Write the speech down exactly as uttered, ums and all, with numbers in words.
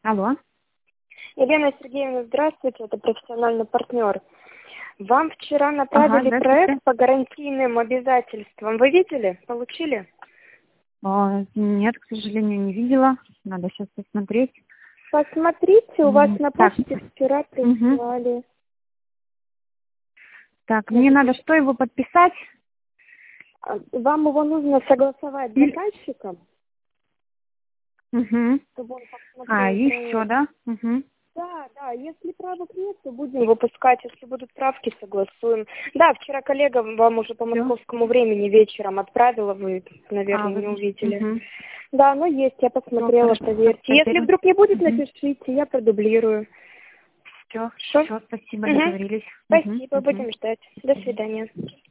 Алло. Елена Сергеевна, здравствуйте, это профессиональный партнер. Вам вчера направили Ага, проект по гарантийным обязательствам. Вы видели? Получили? А, нет, к сожалению, не видела. Надо сейчас посмотреть. Посмотрите, у вас М, на так. почте вчера Мгм. прислали. Так, мне надо что, его подписать? А, Вам его нужно согласовать с заказчиком, Угу. чтобы он А, посмотрел и проект. все, да? Угу. Да, да, если правок нет, то будем выпускать. Если будут правки, согласуем. Да, вчера коллега вам уже по московскому времени вечером отправила, вы, А, наверное, вы... не увидели. Угу. Да, но есть, я посмотрела, проверьте. Если вдруг не будет, напишите, я продублирую. Все, Хорошо? все, спасибо, Угу. договорились. Спасибо, Угу. будем ждать. До свидания.